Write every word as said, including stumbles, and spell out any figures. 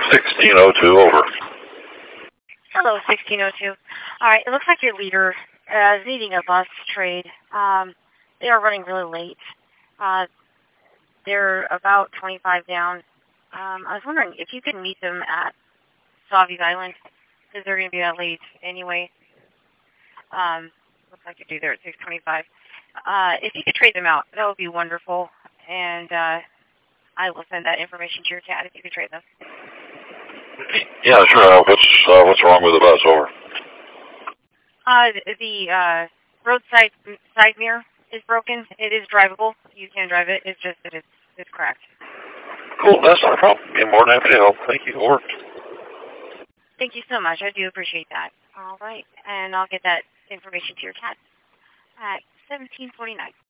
sixteen oh two, over. Hello, sixteen oh two. All right, it looks like your leader uh, is needing a bus trade. Um, they are running really late. Uh, they're about twenty-five down. Um, I was wondering if you could meet them at Sauvie Island, because they're going to be that late anyway. Um, looks like you're due there at six twenty-five. Uh, if you could trade them out, that would be wonderful. And uh, I will send that information to your cat if you could trade them. Yeah, sure. Uh, what's uh, what's wrong with the bus? Over. Uh, the, the uh, roadside side mirror is broken. It is drivable. You can drive it. It's just that it's it's cracked. Cool. That's not a problem. Be more than happy to help. Thank you. Over. Thank you so much. I do appreciate that. All right, and I'll get that information to your cat at seventeen forty-nine.